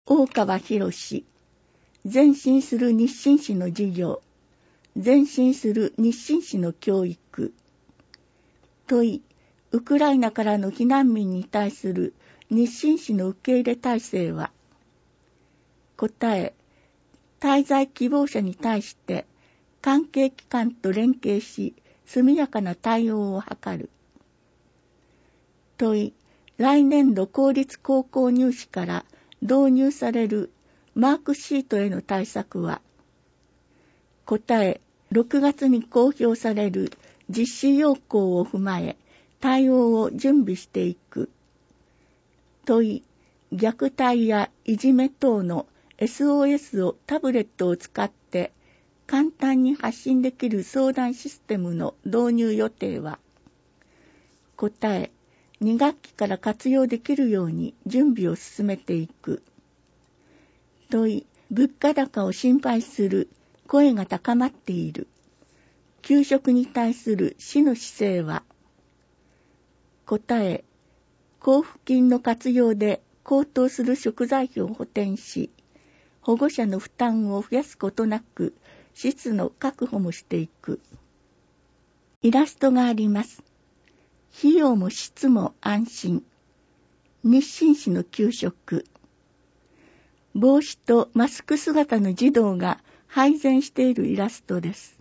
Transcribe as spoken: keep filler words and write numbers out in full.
大川博士、前進する日清市の事業、前進する日清市の教育。問い、ウクライナからの避難民に対する日清市の受け入れ体制は。答え、滞在希望者に対して関係機関と連携し、速やかな対応を図る。問い、来年度公立高校入試から導入されるマークシートへの対策は。答え、ろくがつに公表される実施要項を踏まえ、対応を準備していく。問い、虐待やいじめ等の エスオーエス をタブレットを使って簡単に発信できる相談システムの導入予定は。答え、に学期から活用できるように準備を進めていく。問い、物価高を心配する声が高まっている。給食に対する市の姿勢は。答え、交付金の活用で高騰する食材費を補填し、保護者の負担を増やすことなく、質の確保もしていく。イラストがあります。費用も質も安心。日清市の給食。帽子とマスク姿の児童が配膳しているイラストです。